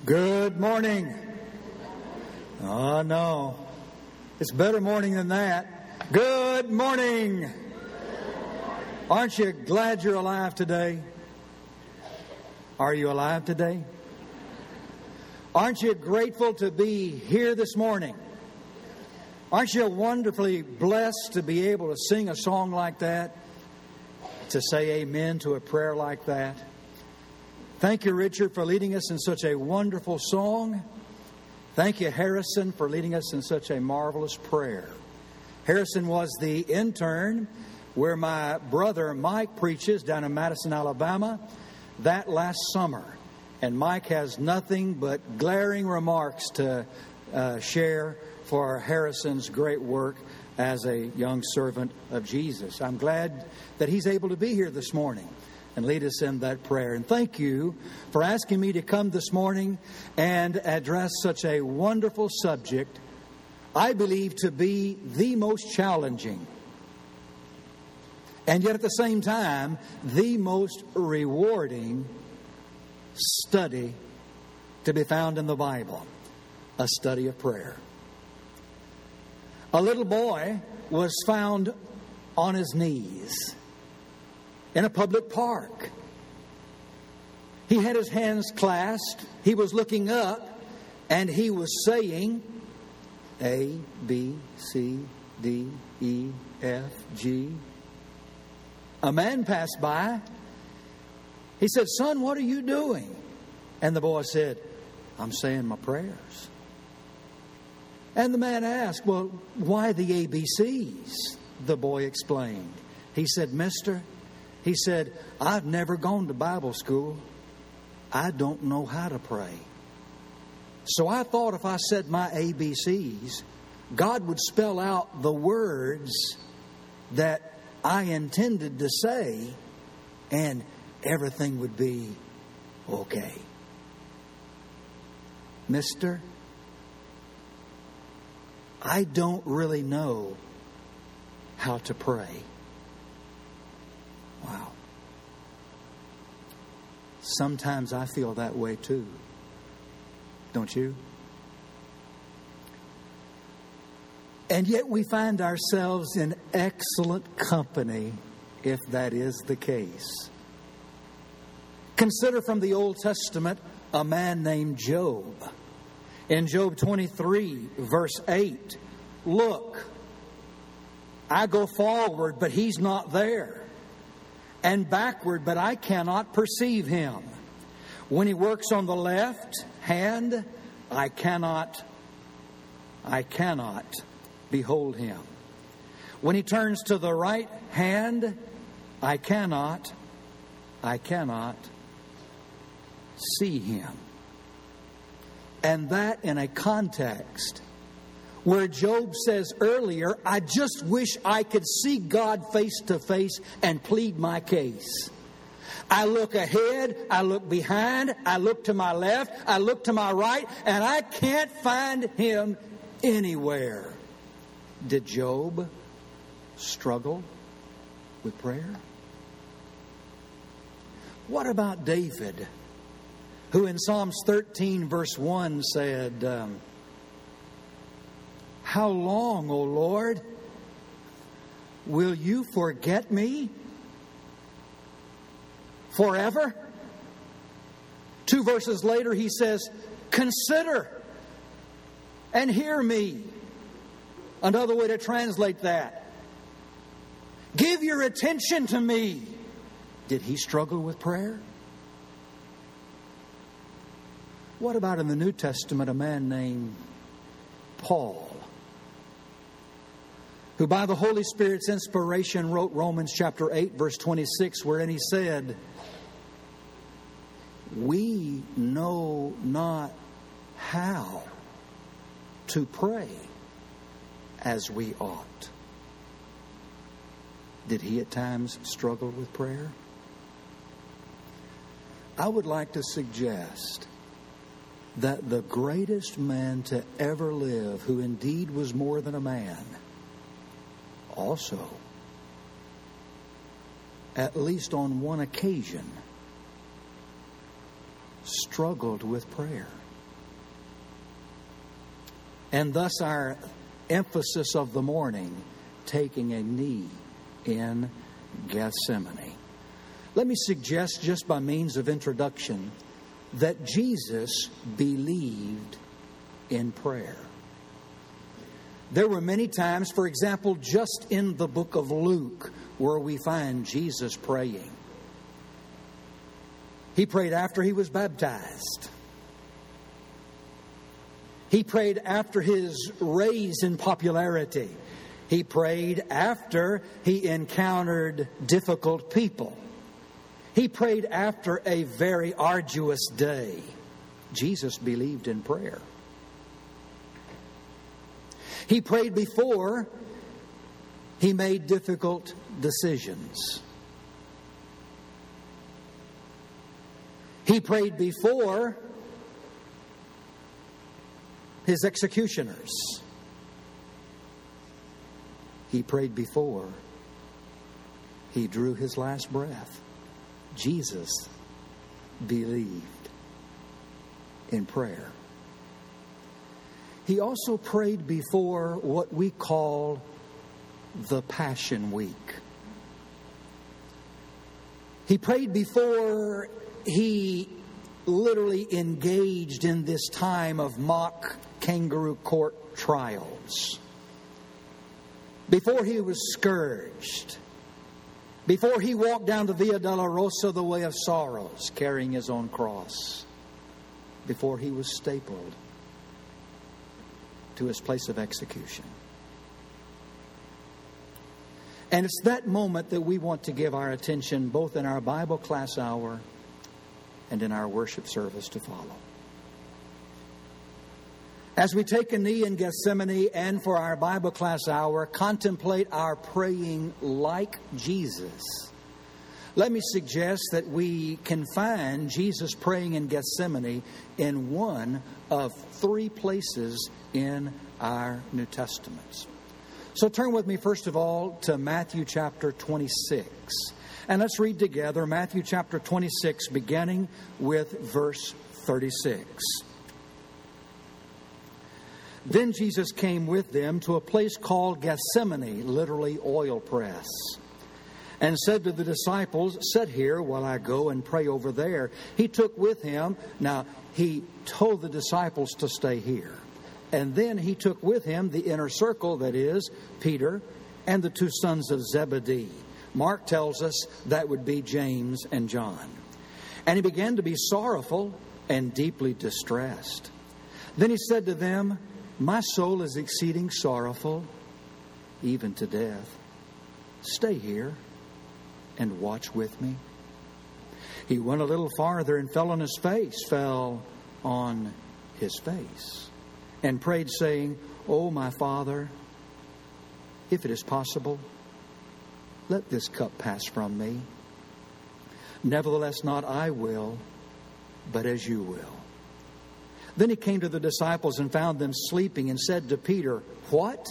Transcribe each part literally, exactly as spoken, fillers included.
Good morning. Oh, no. It's better morning than that. Good morning. Aren't you glad you're alive today? Are you alive today? Aren't you grateful to be here this morning? Aren't you wonderfully blessed to be able to sing a song like that? To say amen to a prayer like that? Thank you, Richard, for leading us in such a wonderful song. Thank you, Harrison, for leading us in such a marvelous prayer. Harrison was the intern where my brother Mike preaches down in Madison, Alabama, that last summer. And Mike has nothing but glaring remarks to uh, share for Harrison's great work as a young servant of Jesus. I'm glad that he's able to be here this morning and lead us in that prayer. And thank you for asking me to come this morning and address such a wonderful subject, I believe to be the most challenging, and yet at the same time, the most rewarding study to be found in the Bible, a study of prayer. A little boy was found on his knees in a public park. He had his hands clasped. He was looking up, and he was saying, A, B, C, D, E, F, G. A man passed by. He said, "Son, what are you doing?" And the boy said, "I'm saying my prayers." And the man asked, "Well, why the A B Cs?" The boy explained. He said, "Mister," he said, "I've never gone to Bible school. I don't know how to pray. So I thought if I said my A B Cs, God would spell out the words that I intended to say, and everything would be okay." Mister, I don't really know how to pray. Wow. Sometimes I feel that way too. Don't you? And yet we find ourselves in excellent company if that is the case. Consider from the Old Testament a man named Job. In Job twenty-three, verse eight, "Look, I go forward, but he's not there, and backward, but I cannot perceive him. When he works on the left hand, I cannot, I cannot behold him. When he turns to the right hand, I cannot, I cannot see him." And that in a context where Job says earlier, "I just wish I could see God face to face and plead my case. I look ahead, I look behind, I look to my left, I look to my right, and I can't find him anywhere." Did Job struggle with prayer? What about David, who in Psalms thirteen, verse one said, um, "How long, O Lord, will you forget me? Forever?" Two verses later, he says, "Consider and hear me." Another way to translate that, "Give your attention to me." Did he struggle with prayer? What about in the New Testament a man named Paul, who by the Holy Spirit's inspiration wrote Romans chapter eight, verse twenty-six, wherein he said, "We know not how to pray as we ought." Did he at times struggle with prayer? I would like to suggest that the greatest man to ever live, who indeed was more than a man, also, at least on one occasion, struggled with prayer. And thus our emphasis of the morning, taking a knee in Gethsemane. Let me suggest, just by means of introduction, that Jesus believed in prayer. There were many times, for example, just in the book of Luke, where we find Jesus praying. He prayed after he was baptized. He prayed after his raise in popularity. He prayed after he encountered difficult people. He prayed after a very arduous day. Jesus believed in prayer. He prayed before he made difficult decisions. He prayed before his executioners. He prayed before he drew his last breath. Jesus believed in prayer. He also prayed before what we call the Passion Week. He prayed before he literally engaged in this time of mock kangaroo court trials. Before he was scourged. Before he walked down the Via Dolorosa, the way of sorrows, carrying his own cross. Before he was stapled to his place of execution. And it's that moment that we want to give our attention, both in our Bible class hour and in our worship service to follow. As we take a knee in Gethsemane and for our Bible class hour, contemplate our praying like Jesus. Let me suggest that we can find Jesus praying in Gethsemane in one of three places in our New Testaments. So turn with me first of all to Matthew chapter twenty-six. And let's read together Matthew chapter twenty-six, beginning with verse thirty-six. Then Jesus came with them to a place called Gethsemane, literally oil press, and said to the disciples, "Sit here while I go and pray over there." He took with him, now he told the disciples to stay here. And then he took with him the inner circle, that is, Peter and the two sons of Zebedee. Mark tells us that would be James and John. And he began to be sorrowful and deeply distressed. Then he said to them, "My soul is exceeding sorrowful, even to death. Stay here and watch with me." He went a little farther and fell on his face, fell on his face, and prayed, saying, "Oh, my Father, if it is possible, let this cup pass from me. Nevertheless, not I will, but as you will." Then he came to the disciples and found them sleeping and said to Peter, "What?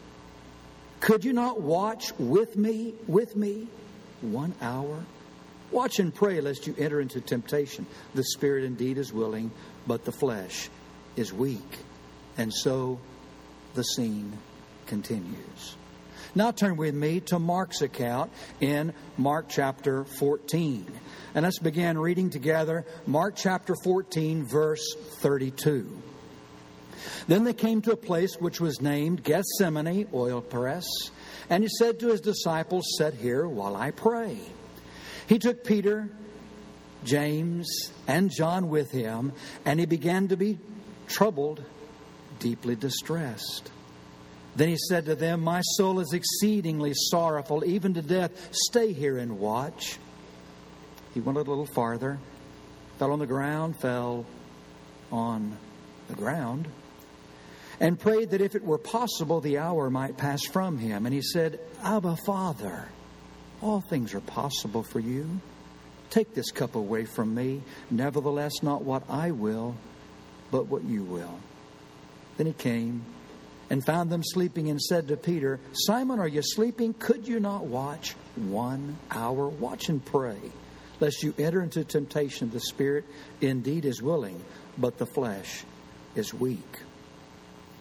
Could you not watch with me, with me one hour? Watch and pray lest you enter into temptation. The spirit indeed is willing, but the flesh is weak." And so the scene continues. Now turn with me to Mark's account in Mark chapter fourteen. And let's begin reading together Mark chapter fourteen, verse thirty-two. Then they came to a place which was named Gethsemane, oil press, and he said to his disciples, "Sit here while I pray." He took Peter, James, and John with him, and he began to be troubled, deeply distressed. Then he said to them, "My soul is exceedingly sorrowful, even to death. Stay here and watch." He went a little farther, fell on the ground, fell on the ground, and prayed that if it were possible, the hour might pass from him. And he said, "Abba, Father, all things are possible for you. Take this cup away from me. Nevertheless, not what I will, but what you will." Then he came and found them sleeping and said to Peter, "Simon, are you sleeping? Could you not watch one hour? Watch and pray, lest you enter into temptation. The spirit indeed is willing, but the flesh is weak."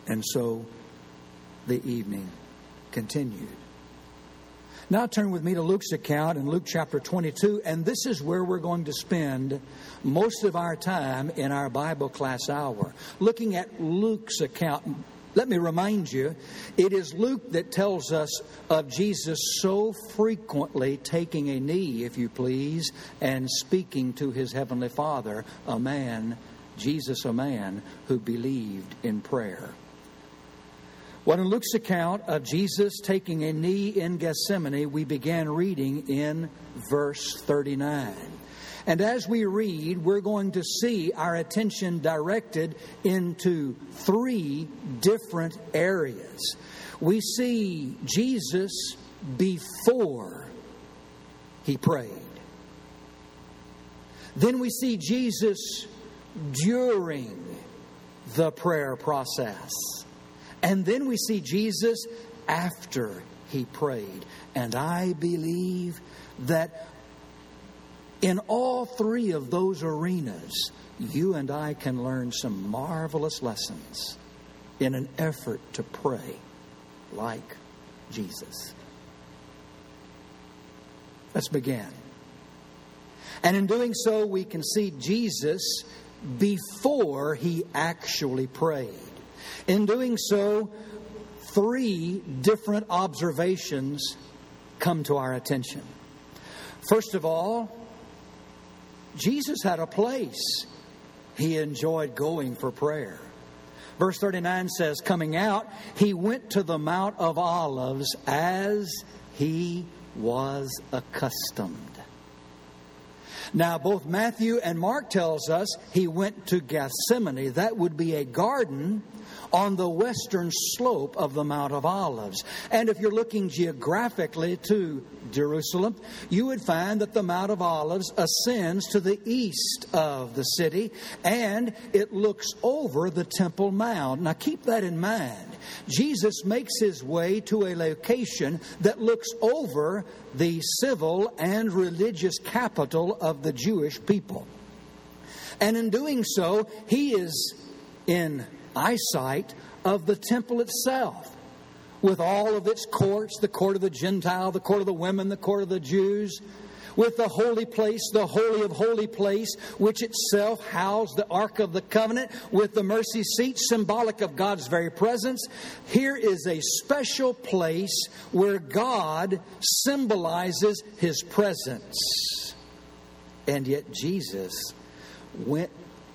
And so the evening continued. Now turn with me to Luke's account in Luke chapter twenty-two, and this is where we're going to spend most of our time in our Bible class hour, looking at Luke's account. Let me remind you, it is Luke that tells us of Jesus so frequently taking a knee, if you please, and speaking to his heavenly Father, a man, Jesus, a man who believed in prayer. Well, in Luke's account of Jesus taking a knee in Gethsemane, we began reading in verse thirty-nine. And as we read, we're going to see our attention directed into three different areas. We see Jesus before he prayed. Then we see Jesus during the prayer process. And then we see Jesus after he prayed. And I believe that in all three of those arenas, you and I can learn some marvelous lessons in an effort to pray like Jesus. Let's begin. And in doing so, we can see Jesus before he actually prayed. In doing so, three different observations come to our attention. First of all, Jesus had a place he enjoyed going for prayer. Verse thirty-nine says, coming out, he went to the Mount of Olives as he was accustomed. Now, both Matthew and Mark tells us he went to Gethsemane. That would be a garden on the western slope of the Mount of Olives. And if you're looking geographically to Jerusalem, you would find that the Mount of Olives ascends to the east of the city, and it looks over the Temple Mount. Now, keep that in mind. Jesus makes his way to a location that looks over the civil and religious capital of the Jewish people. And in doing so, he is in eyesight of the temple itself, with all of its courts, the court of the Gentile, the court of the women, the court of the Jews, with the holy place, the holy of holy place, which itself housed the Ark of the Covenant, with the mercy seat, symbolic of God's very presence. Here is a special place where God symbolizes his presence. And yet Jesus went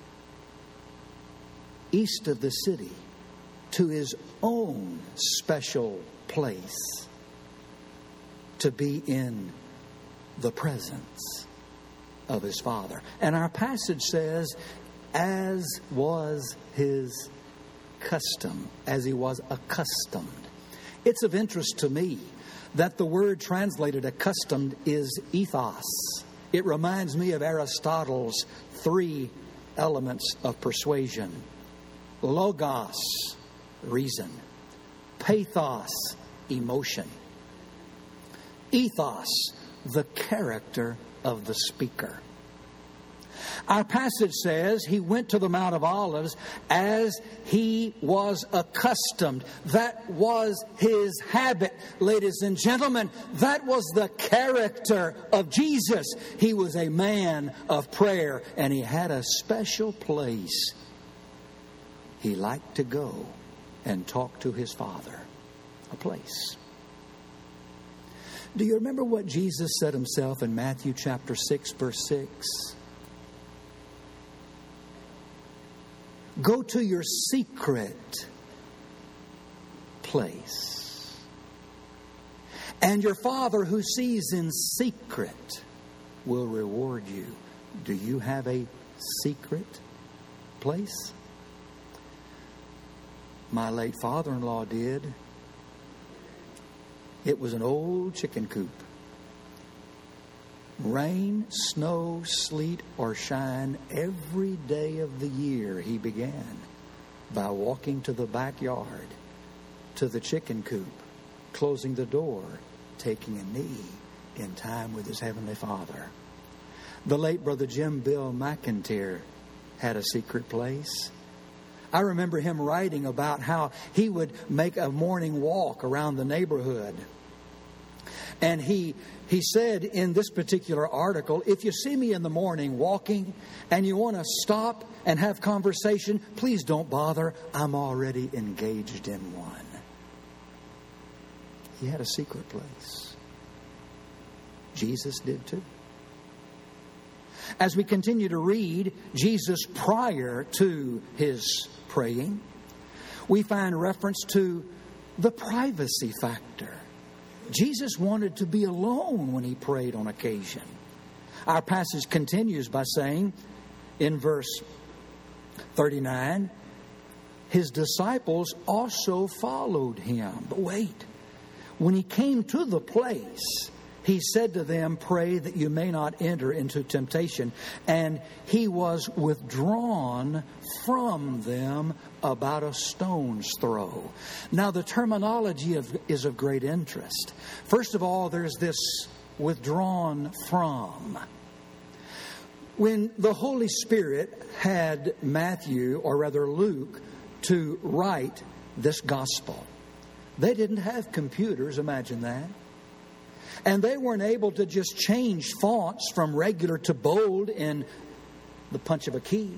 east of the city to his own special place to be in the presence of his Father. And our passage says, as was his custom, as he was accustomed. It's of interest to me that the word translated accustomed is ethos. It reminds me of Aristotle's three elements of persuasion. Logos, reason. Pathos, emotion. Ethos, the character of the speaker. Our passage says he went to the Mount of Olives as he was accustomed. That was his habit, ladies and gentlemen. That was the character of Jesus. He was a man of prayer, and he had a special place he liked to go and talk to his Father. A place. Do you remember what Jesus said himself in Matthew chapter six, verse six? Go to your secret place, and your Father who sees in secret will reward you. Do you have a secret place? My late father-in-law did. It was an old chicken coop. Rain, snow, sleet, or shine, every day of the year he began by walking to the backyard, to the chicken coop, closing the door, taking a knee in time with his Heavenly Father. The late Brother Jim Bill McIntyre had a secret place. I remember him writing about how he would make a morning walk around the neighborhood. And he he said in this particular article, if you see me in the morning walking and you want to stop and have conversation, please don't bother. I'm already engaged in one. He had a secret place. Jesus did too. As we continue to read Jesus prior to his praying, we find reference to the privacy factor. Jesus wanted to be alone when he prayed on occasion. Our passage continues by saying in verse thirty-nine, his disciples also followed him. But wait, when he came to the place, he said to them, pray that you may not enter into temptation. And he was withdrawn from them about a stone's throw. Now, the terminology of, is of great interest. First of all, there's this withdrawn from. When the Holy Spirit had Matthew, or rather Luke, to write this gospel, they didn't have computers, imagine that. And they weren't able to just change fonts from regular to bold in the punch of a key.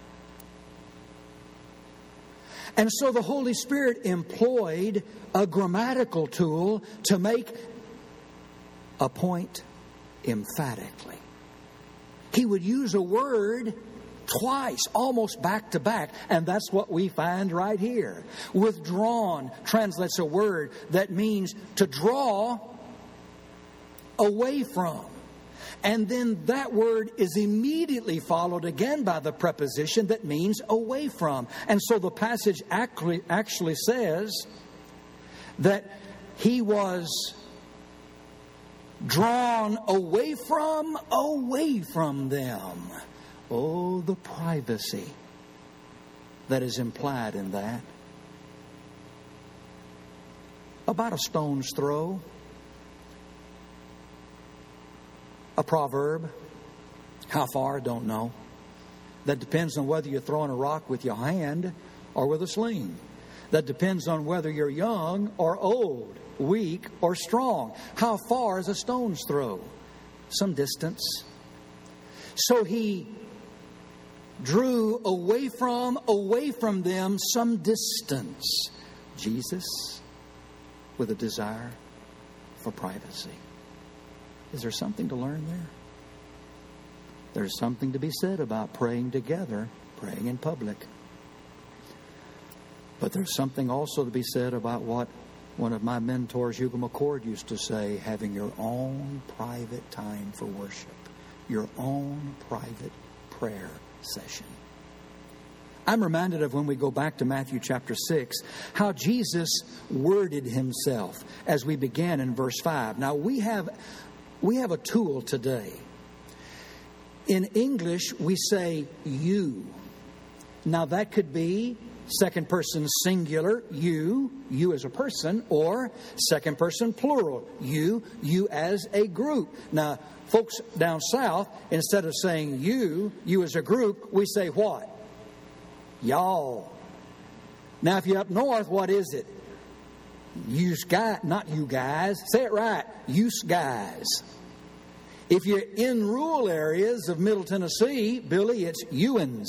And so the Holy Spirit employed a grammatical tool to make a point emphatically. He would use a word twice, almost back to back. And that's what we find right here. Withdrawn translates a word that means to draw away from. And then that word is immediately followed again by the preposition that means away from. And so the passage actually, actually says that he was drawn away from, away from them. Oh, the privacy that is implied in that. About a stone's throw. A proverb. How far? Don't know. That depends on whether you're throwing a rock with your hand or with a sling. That depends on whether you're young or old, weak or strong. How far is a stone's throw? Some distance. So he drew away from, away from them some distance. Jesus with a desire for privacy. Is there something to learn there? There's something to be said about praying together, praying in public. But there's something also to be said about what one of my mentors, Hugo McCord, used to say, having your own private time for worship, your own private prayer session. I'm reminded of when we go back to Matthew chapter six, how Jesus worded himself as we began in verse five. Now, we have... We have a tool today. In English, we say you. Now, that could be second person singular, you, you as a person, or second person plural, you, you as a group. Now, folks down south, instead of saying you, you as a group, we say what? Y'all. Now, if you're up north, what is it? You guys, not you guys. Say it right. You guys. If you're in rural areas of Middle Tennessee, Billy, it's youans.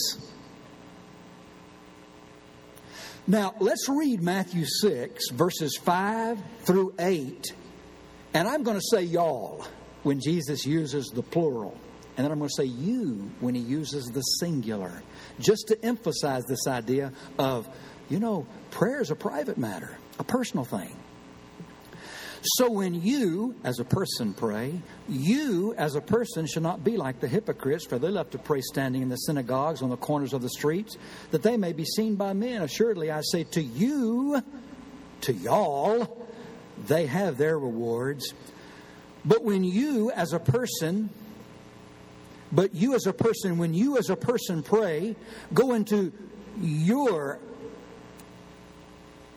Now, let's read Matthew six, verses five through eight. And I'm going to say y'all when Jesus uses the plural. And then I'm going to say you when he uses the singular. Just to emphasize this idea of, you know, prayer is a private matter. A personal thing. So when you, as a person, pray, you, as a person, should not be like the hypocrites, for they love to pray standing in the synagogues on the corners of the streets, that they may be seen by men. Assuredly, I say to you, to y'all, they have their rewards. But when you, as a person, but you as a person, when you as a person pray, go into your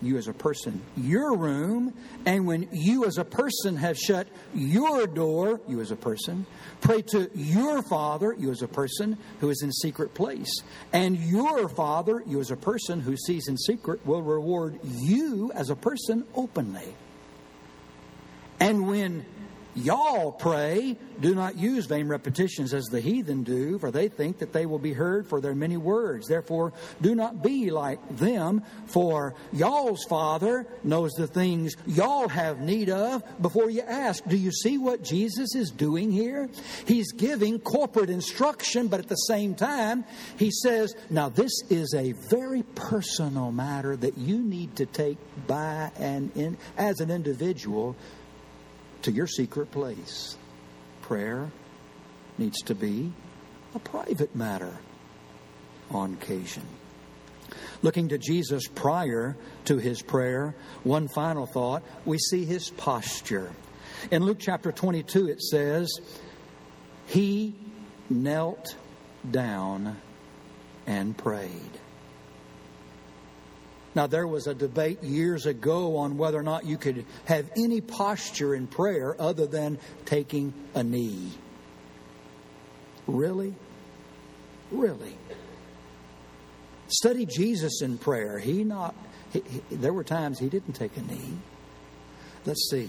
you as a person, your room, and when you as a person have shut your door, you as a person, pray to your Father, you as a person, who is in secret place. And your Father, you as a person who sees in secret, will reward you as a person openly. And when y'all pray, do not use vain repetitions as the heathen do, for they think that they will be heard for their many words. Therefore, do not be like them, for y'all's Father knows the things y'all have need of before you ask. Do you see what Jesus is doing here? He's giving corporate instruction, but at the same time, He says, now this is a very personal matter that you need to take by and in as an individual to your secret place. Prayer needs to be a private matter on occasion. Looking to Jesus prior to His prayer, one final thought, we see His posture. In Luke chapter twenty-two it says, He knelt down and prayed. Now, there was a debate years ago on whether or not you could have any posture in prayer other than taking a knee. Really? Really? Study Jesus in prayer. He not. He, he, there were times He didn't take a knee. Let's see.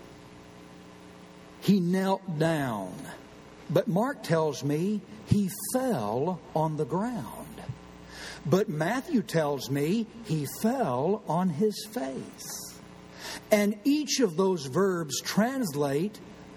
He knelt down. But Mark tells me He fell on the ground. But Matthew tells me He fell on His face. And each of those verbs translate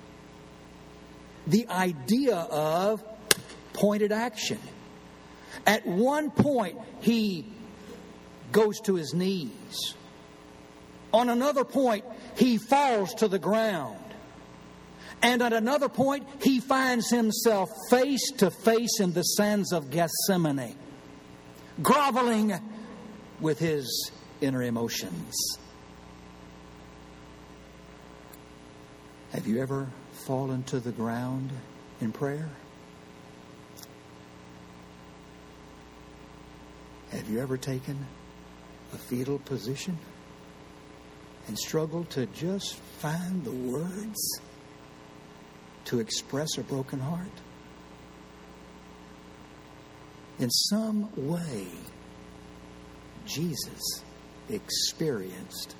the idea of pointed action. At one point, He goes to His knees. On another point, He falls to the ground. And at another point, He finds Himself face to face in the sands of Gethsemane, groveling with His inner emotions. Have you ever fallen to the ground in prayer? Have you ever taken a fetal position and struggled to just find the words to express a broken heart? In some way, Jesus experienced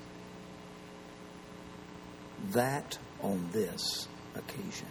that on this occasion.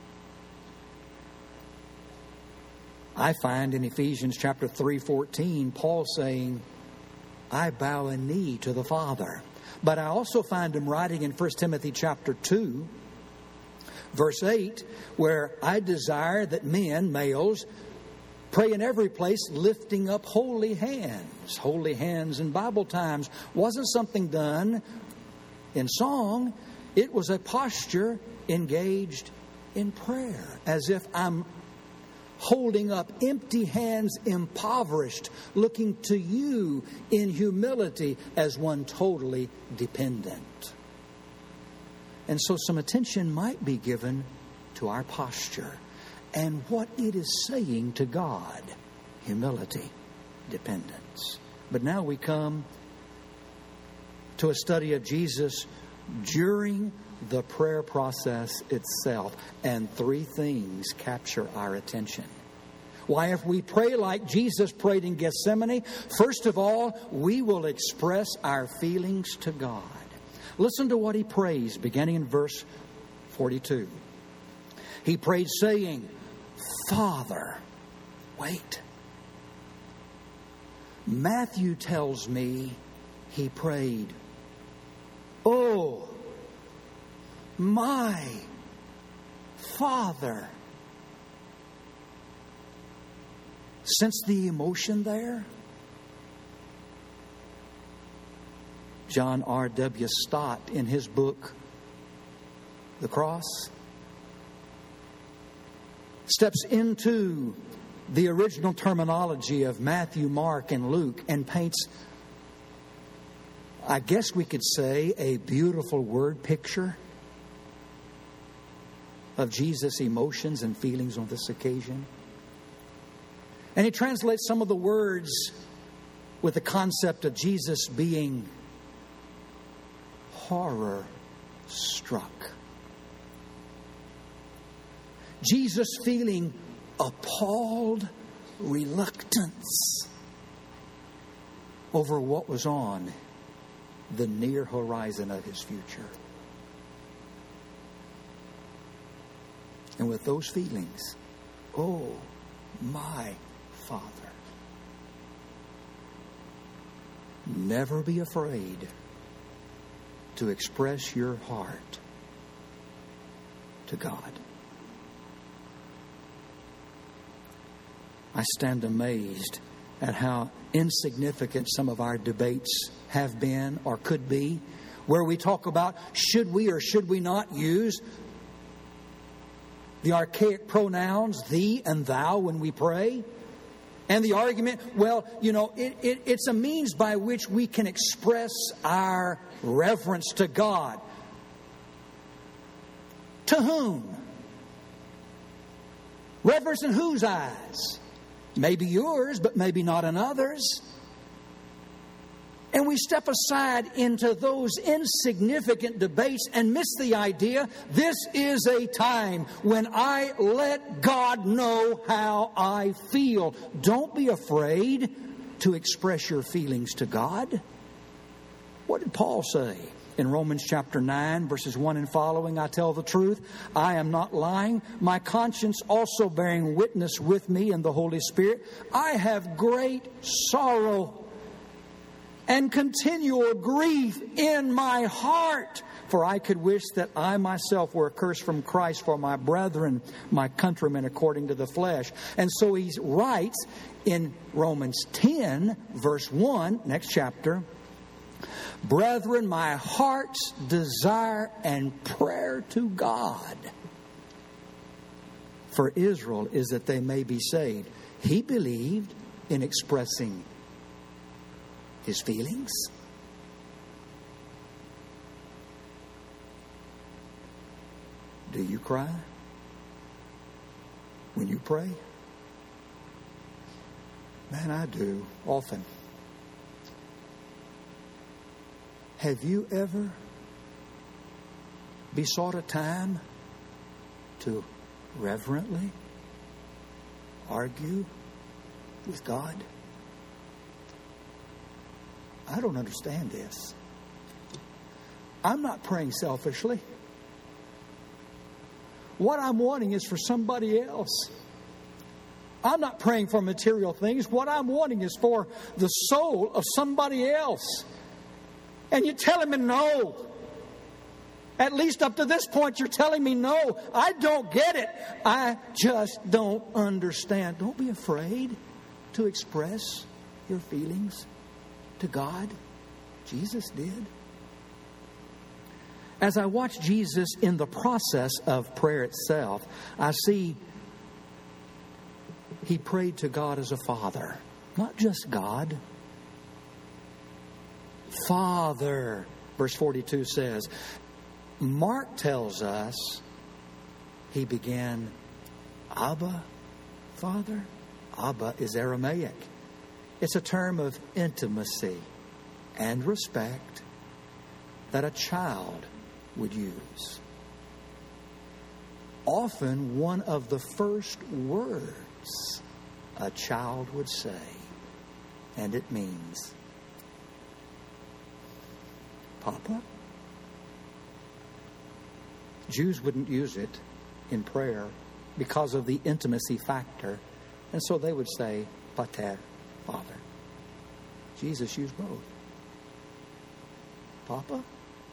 I find in Ephesians chapter three fourteen, Paul saying, I bow a knee to the Father. But I also find him writing in First Timothy chapter two, verse eight, where I desire that men, males, pray in every place, lifting up holy hands. Holy hands in Bible times wasn't something done in song. It was a posture engaged in prayer, as if I'm holding up empty hands, impoverished, looking to you in humility as one totally dependent. And so some attention might be given to our posture and what it is saying to God. Humility, dependence. But now we come to a study of Jesus during the prayer process itself. And three things capture our attention. Why, if we pray like Jesus prayed in Gethsemane, first of all, we will express our feelings to God. Listen to what He prays, beginning in verse forty-two. He prayed saying, Father, wait. Matthew tells me He prayed, Oh, my Father. Sense the emotion there? John R W Stott, in his book, The Cross, steps into the original terminology of Matthew, Mark, and Luke and paints, I guess we could say, a beautiful word picture of Jesus' emotions and feelings on this occasion. And he translates some of the words with the concept of Jesus being horror struck. Jesus feeling appalled reluctance over what was on the near horizon of his future. And with those feelings, oh, my Father, never be afraid to express your heart to God. I stand amazed at how insignificant some of our debates have been or could be, where we talk about should we or should we not use the archaic pronouns thee and thou when we pray. And the argument, well, you know, it, it, it's a means by which we can express our reverence to God. To whom? Reverence in whose eyes? Maybe yours, but maybe not in others. And we step aside into those insignificant debates and miss the idea this is a time when I let God know how I feel. Don't be afraid to express your feelings to God. What did Paul say in Romans chapter nine, verses one and following? I tell the truth, I am not lying. My conscience also bearing witness with me in the Holy Spirit. I have great sorrow and continual grief in my heart. For I could wish that I myself were accursed from Christ for my brethren, my countrymen, according to the flesh. And so he writes in Romans ten, verse one, next chapter, brethren, my heart's desire and prayer to God for Israel is that they may be saved. He believed in expressing his feelings. Do you cry when you pray? Man, I do often. Have you ever besought a time to reverently argue with God? I don't understand this. I'm not praying selfishly. What I'm wanting is for somebody else. I'm not praying for material things. What I'm wanting is for the soul of somebody else. And you tell me no. At least up to this point, you're telling me no. I don't get it. I just don't understand. Don't be afraid to express your feelings to God. Jesus did. As I watch Jesus in the process of prayer itself, I see he prayed to God as a father. Not just God. Father, verse forty-two says. Mark tells us he began, Abba, Father. Abba is Aramaic. It's a term of intimacy and respect that a child would use. Often one of the first words a child would say, and it means, Papa. Jews wouldn't use it in prayer because of the intimacy factor, and so they would say, Pater, Father. Jesus used both. Papa?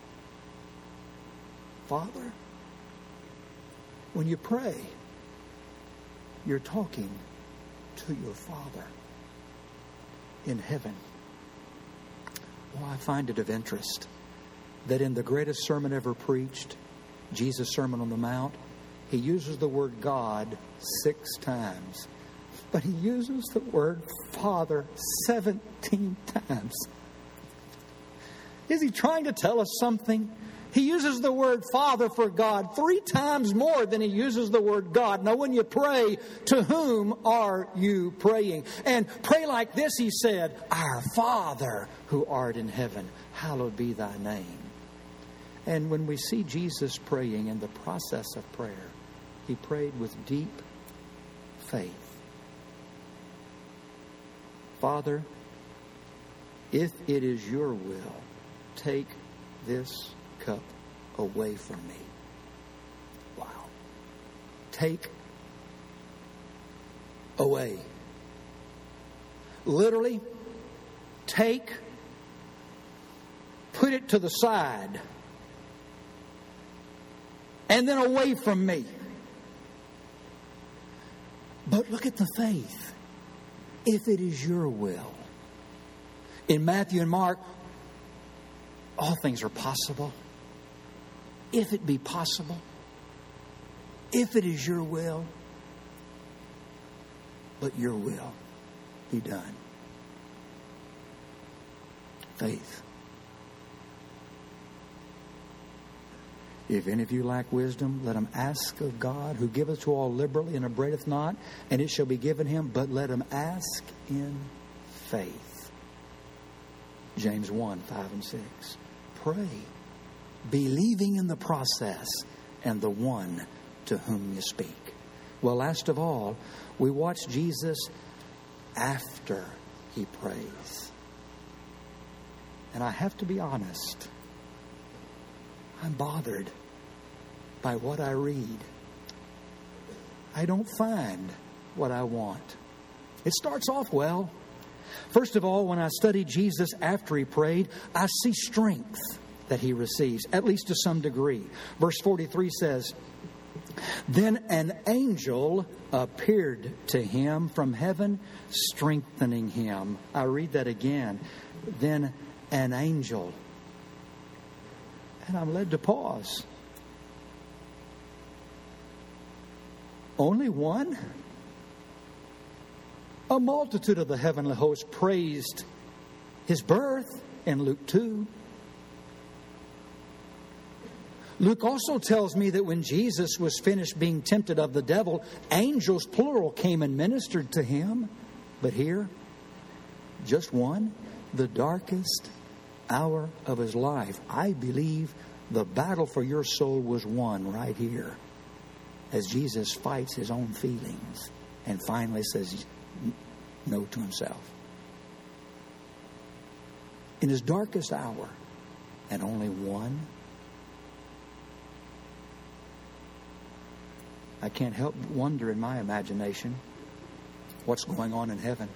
Father? When you pray, you're talking to your Father in heaven. Well, I find it of interest that in the greatest sermon ever preached, Jesus' Sermon on the Mount, he uses the word God six times. But he uses the word Father seventeen times. Is he trying to tell us something? He uses the word Father for God three times more than he uses the word God. Now, when you pray, to whom are you praying? And pray like this, he said, Our Father who art in heaven, hallowed be thy name. And when we see Jesus praying in the process of prayer, He prayed with deep faith. Father, if it is your will, take this cup away from me. Wow. Take away. Literally, take, put it to the side, and then away from me. But look at the faith. If it is your will. In Matthew and Mark, all things are possible. If it be possible. If it is your will. But your will be done. Faith. If any of you lack wisdom, let him ask of God, who giveth to all liberally and upbraideth not, and it shall be given him. But let him ask in faith. James one, five and six. Pray, believing in the process and the one to whom you speak. Well, last of all, we watch Jesus after he prays. And I have to be honest, I'm bothered by what I read. I don't find what I want. It starts off well. First of all, when I study Jesus after he prayed, I see strength that he receives, at least to some degree. Verse forty-three says, then an angel appeared to him from heaven, strengthening him. I read that again. Then an angel. And I'm led to pause. Only one? A multitude of the heavenly host praised his birth in Luke two. Luke also tells me that when Jesus was finished being tempted of the devil, angels, plural, came and ministered to him. But here, just one, the darkest hour of his life. I believe the battle for your soul was won right here as Jesus fights his own feelings and finally says no to himself. In his darkest hour, and only one, I can't help but wonder in my imagination what's going on in heaven.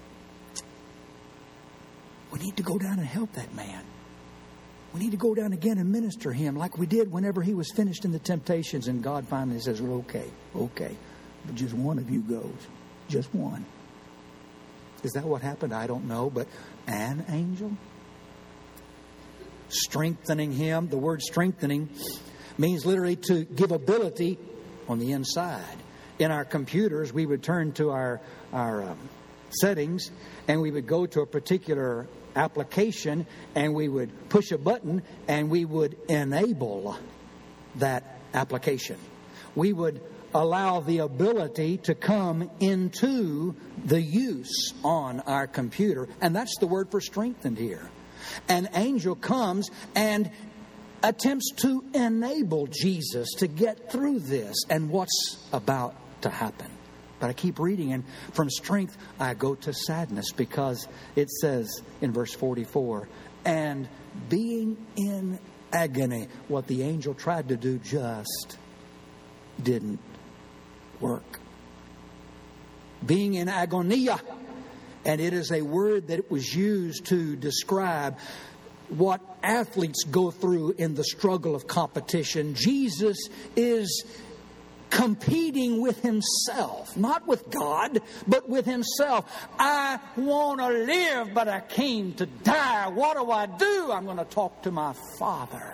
We need to go down and help that man. We need to go down again and minister him like we did whenever he was finished in the temptations. And God finally says, well, okay, okay. But just one of you goes. Just one. Is that what happened? I don't know. But an angel? Strengthening him. The word strengthening means literally to give ability on the inside. In our computers, we would turn to our, our um, settings and we would go to a particular application and we would push a button and we would enable that application. We would allow the ability to come into the use on our computer. And that's the word for strengthened here. An angel comes and attempts to enable Jesus to get through this and what's about to happen. But I keep reading, and from strength I go to sadness, because it says in verse forty-four, and being in agony. What the angel tried to do just didn't work. Being in agonia. And it is a word that was used to describe what athletes go through in the struggle of competition. Jesus is competing with himself, not with God, but with himself. I want to live, but I came to die. What do I do? I'm going to talk to my Father.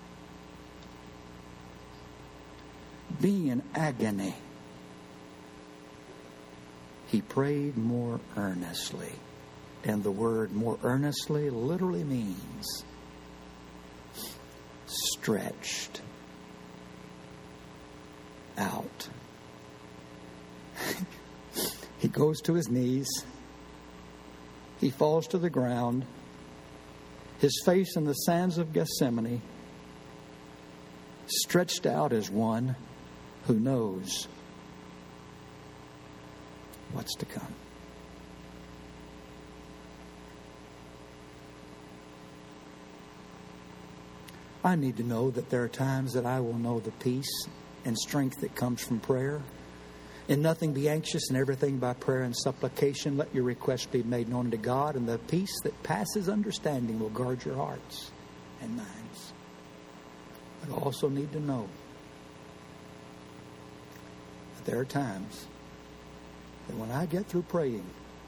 Being in agony, he prayed more earnestly. And the word more earnestly literally means stretched out. He goes to his knees. He falls to the ground. His face in the sands of Gethsemane. stretched out as one who knows what's to come. I need to know that there are times that I will know the peace and strength that comes from prayer. In nothing be anxious, and everything by prayer and supplication. Let your requests be made known to God, and the peace that passes understanding will guard your hearts and minds. But I also need to know that there are times that when I get through praying,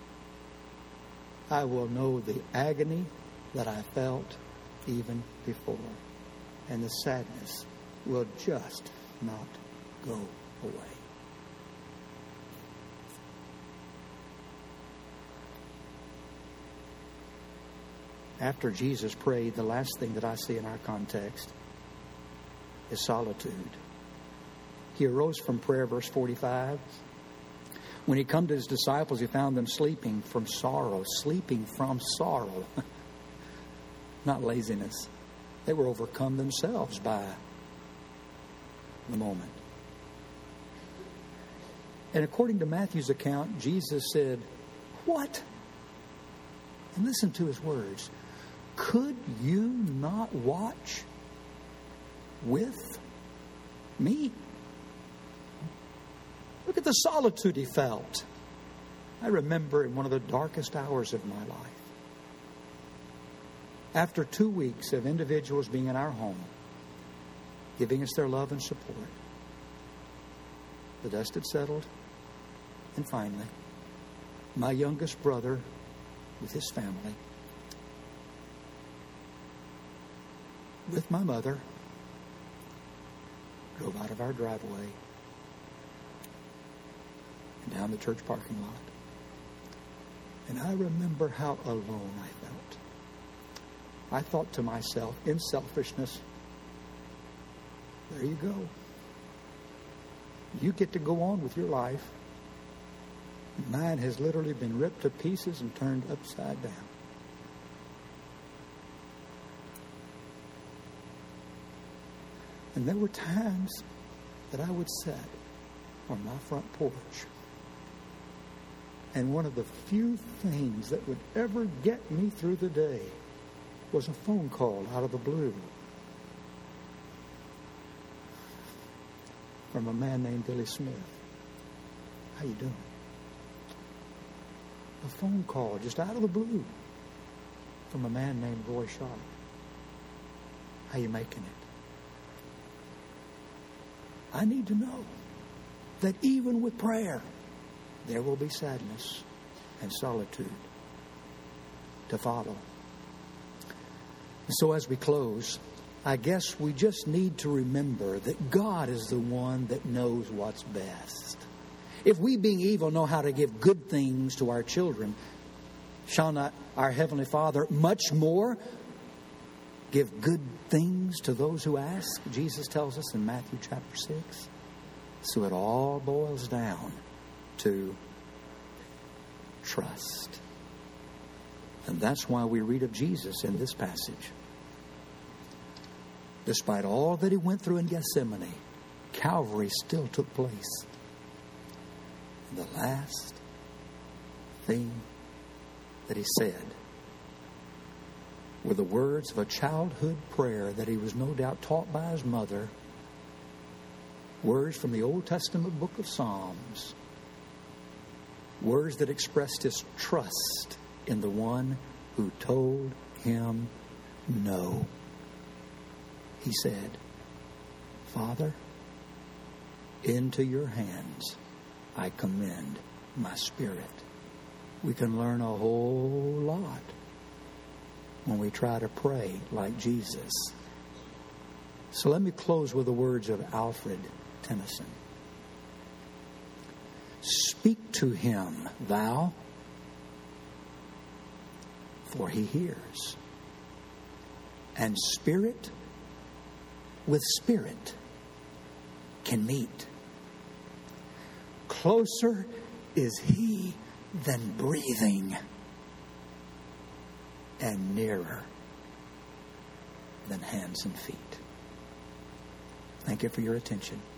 I will know the agony that I felt even before. And the sadness will just not go away. After Jesus prayed, the last thing that I see in our context is solitude. He arose from prayer, verse forty-five. When he come to his disciples, he found them sleeping from sorrow. Sleeping from sorrow. Not laziness. They were overcome themselves by the moment. And according to Matthew's account, Jesus said, "What?" And listen to his words. "Could you not watch with me?" Look at the solitude he felt. I remember in one of the darkest hours of my life, after two weeks of individuals being in our home, giving us their love and support, the dust had settled, and finally, my youngest brother with his family, with my mother, drove out of our driveway and down the church parking lot. And I remember how alone I felt. I thought to myself, in selfishness, there you go. You get to go on with your life. Mine has literally been ripped to pieces and turned upside down. And there were times that I would sit on my front porch, and one of the few things that would ever get me through the day was a phone call out of the blue from a man named Billy Smith. "How you doing?" A phone call just out of the blue from a man named Roy Sharp. "How you making it?" I need to know that even with prayer, there will be sadness and solitude to follow. So as we close, I guess we just need to remember that God is the one that knows what's best. If we, being evil, know how to give good things to our children, shall not our Heavenly Father much more give good things to those who ask? Jesus tells us in Matthew chapter six. So it all boils down to trust. And that's why we read of Jesus in this passage. Despite all that he went through in Gethsemane, Calvary still took place. And the last thing that he said were the words of a childhood prayer that he was no doubt taught by his mother. Words from the Old Testament book of Psalms. Words that expressed his trust in the one who told him no. He said, "Father, into your hands I commend my spirit." We can learn a whole lot when we try to pray like Jesus. So let me close with the words of Alfred Tennyson. "Speak to him, thou, for he hears, and spirit with spirit can meet. Closer is he than breathing, and nearer than hands and feet." Thank you for your attention.